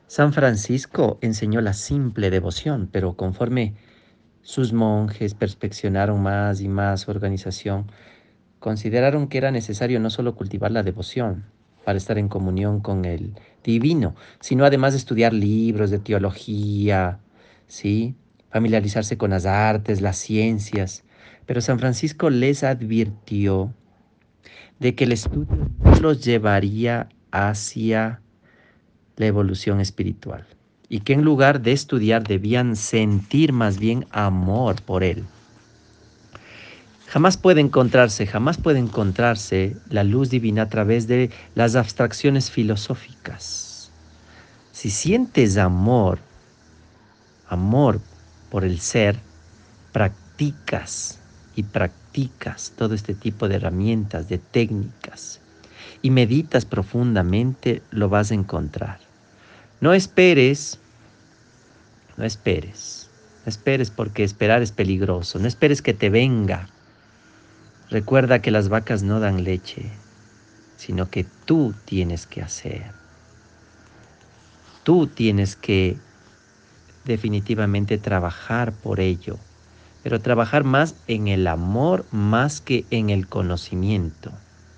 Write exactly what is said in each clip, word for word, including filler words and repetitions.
San Francisco enseñó la simple devoción, pero conforme sus monjes perfeccionaron más y más su organización, consideraron que era necesario no solo cultivar la devoción para estar en comunión con el divino, sino además de estudiar libros de teología, ¿sí? Familiarizarse con las artes, las ciencias. Pero San Francisco les advirtió de que el estudio no los llevaría hacia la evolución espiritual y que en lugar de estudiar debían sentir más bien amor por él. Jamás puede encontrarse, jamás puede encontrarse la luz divina a través de las abstracciones filosóficas. Si sientes amor, amor por el ser, practicas y practicas todo este tipo de herramientas, de técnicas, y meditas profundamente, lo vas a encontrar. No esperes, no esperes, no esperes porque esperar es peligroso, no esperes que te venga. Recuerda que las vacas no dan leche, sino que tú tienes que hacer. Tú tienes que definitivamente trabajar por ello, pero trabajar más en el amor más que en el conocimiento.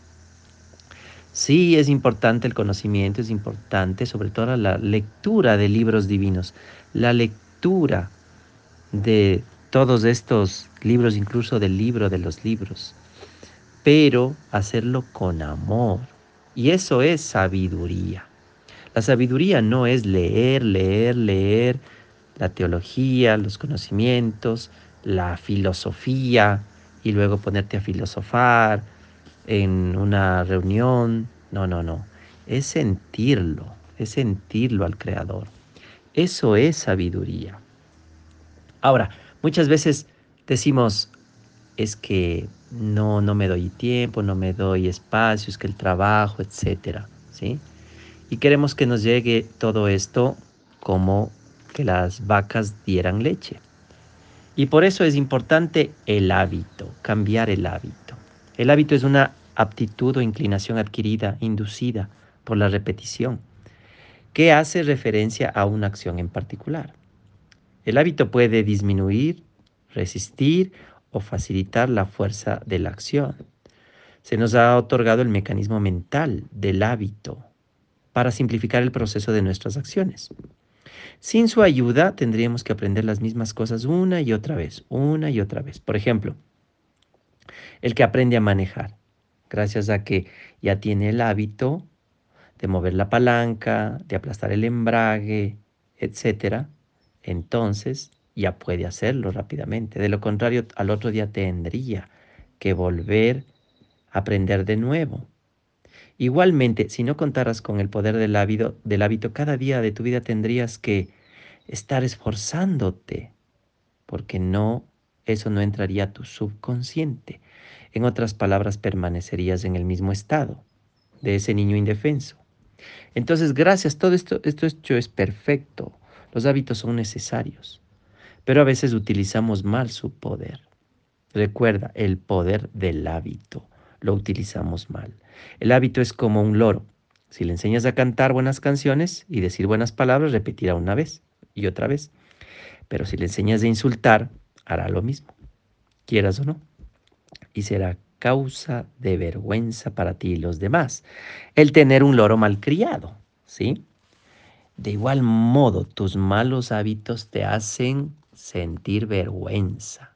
Sí, es importante el conocimiento, es importante sobre todo la lectura de libros divinos, la lectura de todos estos libros, incluso del libro de los libros, pero hacerlo con amor. Y eso es sabiduría. La sabiduría no es leer, leer, leer la teología, los conocimientos, la filosofía y luego ponerte a filosofar en una reunión. No, no, no. Es sentirlo, es sentirlo al Creador. Eso es sabiduría. Ahora, muchas veces decimos, es que no, no me doy tiempo, no me doy espacio, es que el trabajo, etcétera, ¿sí? Y queremos que nos llegue todo esto como que las vacas dieran leche. Y por eso es importante el hábito, cambiar el hábito. El hábito es una aptitud o inclinación adquirida, inducida por la repetición, que hace referencia a una acción en particular. El hábito puede disminuir, resistir o facilitar la fuerza de la acción. Se nos ha otorgado el mecanismo mental del hábito para simplificar el proceso de nuestras acciones. Sin su ayuda tendríamos que aprender las mismas cosas una y otra vez, una y otra vez. Por ejemplo, el que aprende a manejar, gracias a que ya tiene el hábito de mover la palanca, de aplastar el embrague, etcétera, entonces ya puede hacerlo rápidamente. De lo contrario, al otro día tendría que volver a aprender de nuevo. Igualmente, si no contaras con el poder del hábito, del hábito, cada día de tu vida tendrías que estar esforzándote, porque no, eso no entraría a tu subconsciente. En otras palabras, permanecerías en el mismo estado de ese niño indefenso. Entonces, gracias, todo esto, esto hecho es perfecto. Los hábitos son necesarios, pero a veces utilizamos mal su poder. Recuerda, el poder del hábito lo utilizamos mal. El hábito es como un loro. Si le enseñas a cantar buenas canciones y decir buenas palabras, repetirá una vez y otra vez. Pero si le enseñas a insultar, hará lo mismo, quieras o no. Y será causa de vergüenza para ti y los demás el tener un loro malcriado, ¿sí? De igual modo, tus malos hábitos te hacen sentir vergüenza.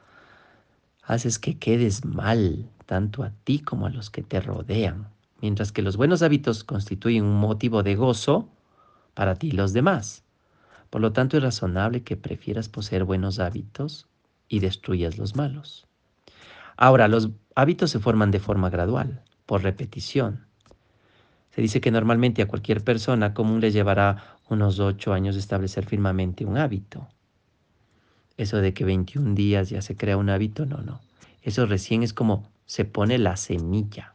Haces que quedes mal, tanto a ti como a los que te rodean, mientras que los buenos hábitos constituyen un motivo de gozo para ti y los demás. Por lo tanto, es razonable que prefieras poseer buenos hábitos y destruyas los malos. Ahora, los hábitos se forman de forma gradual, por repetición. Se dice que normalmente a cualquier persona común le llevará unos ocho años establecer firmemente un hábito. Eso de que veintiún días ya se crea un hábito, no, no. Eso recién es como se pone la semilla.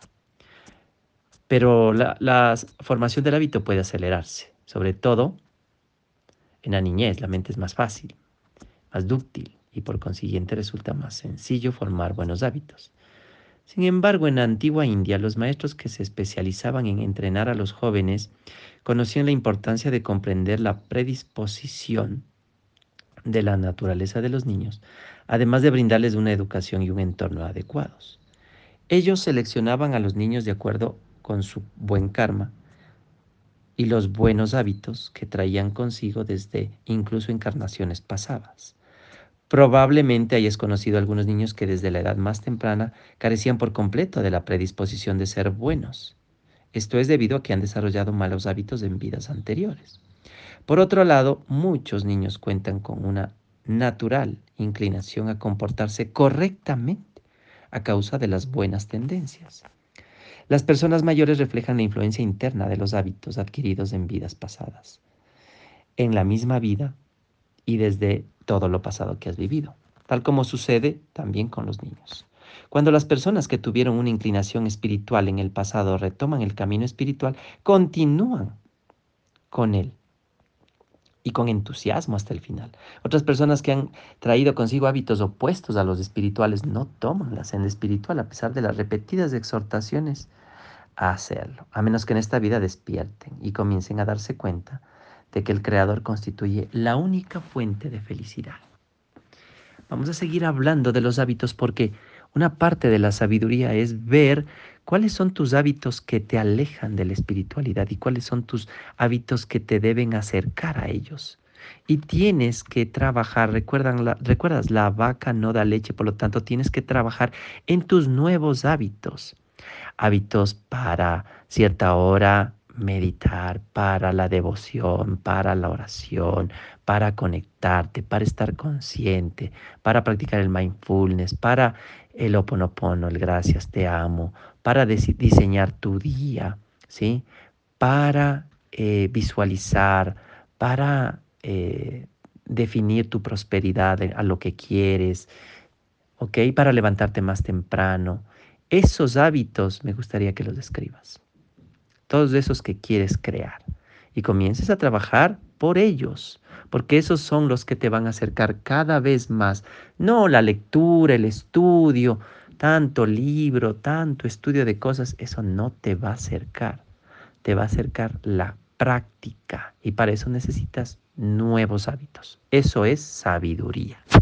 Pero la, la formación del hábito puede acelerarse, sobre todo en la niñez. La mente es más fácil, más dúctil y por consiguiente resulta más sencillo formar buenos hábitos. Sin embargo, en la antigua India, los maestros que se especializaban en entrenar a los jóvenes conocían la importancia de comprender la predisposición de la naturaleza de los niños, además de brindarles una educación y un entorno adecuados. Ellos seleccionaban a los niños de acuerdo con su buen karma y los buenos hábitos que traían consigo desde incluso encarnaciones pasadas. Probablemente hayas conocido a algunos niños que desde la edad más temprana carecían por completo de la predisposición de ser buenos. Esto es debido a que han desarrollado malos hábitos en vidas anteriores. Por otro lado, muchos niños cuentan con una natural inclinación a comportarse correctamente a causa de las buenas tendencias. Las personas mayores reflejan la influencia interna de los hábitos adquiridos en vidas pasadas, en la misma vida y desde todo lo pasado que has vivido, tal como sucede también con los niños. Cuando las personas que tuvieron una inclinación espiritual en el pasado retoman el camino espiritual, continúan con él y con entusiasmo hasta el final. Otras personas que han traído consigo hábitos opuestos a los espirituales no toman la senda espiritual a pesar de las repetidas exhortaciones a hacerlo, a menos que en esta vida despierten y comiencen a darse cuenta de que el Creador constituye la única fuente de felicidad. Vamos a seguir hablando de los hábitos porque una parte de la sabiduría es ver cuáles son tus hábitos que te alejan de la espiritualidad y cuáles son tus hábitos que te deben acercar a ellos. Y tienes que trabajar, recuerdan la, recuerdas, la vaca no da leche, por lo tanto tienes que trabajar en tus nuevos hábitos. Hábitos para cierta hora meditar, para la devoción, para la oración, para conectarte, para estar consciente, para practicar el mindfulness, para el Ho oponopono, el gracias, te amo, para diseñar tu día, ¿sí? Para eh, visualizar, para eh, definir tu prosperidad a lo que quieres, ¿ok? Para levantarte más temprano. Esos hábitos me gustaría que los describas. Todos esos que quieres crear. Y comiences a trabajar por ellos, porque esos son los que te van a acercar cada vez más. No la lectura, el estudio, tanto libro, tanto estudio de cosas, eso no te va a acercar. Te va a acercar la práctica. Y para eso necesitas nuevos hábitos. Eso es sabiduría.